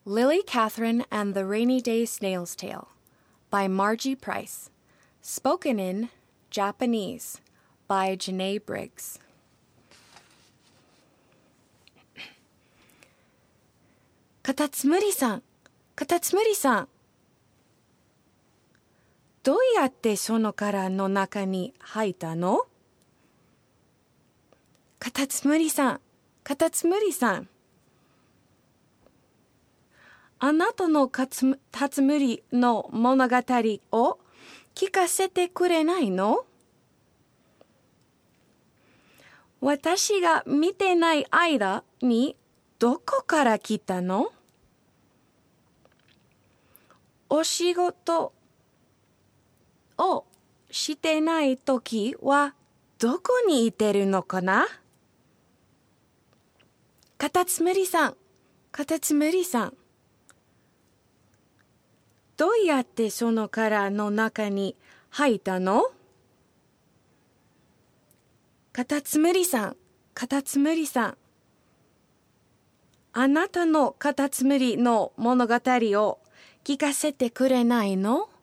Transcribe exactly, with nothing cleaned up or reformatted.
Lily Catherine and the Rainy Day Snail's Tale by Margie Price. Spoken in Japanese by Janae Briggs. カタツムリさん、カタツムリさん。どうやってその殻の中に入ったの？カタツムリさん、カタツムリさん。あなたのカツムリの物語を聞かせてくれないの？私が見てない間にどこから来たの？お仕事をしてないときはどこにいてるのかな？カタツムリさん、カタツムリさん。どうやってその殻の中に入ったの？カタツムリさん、カタツムリさん。あなたのカタツムリの物語を聞かせてくれないの？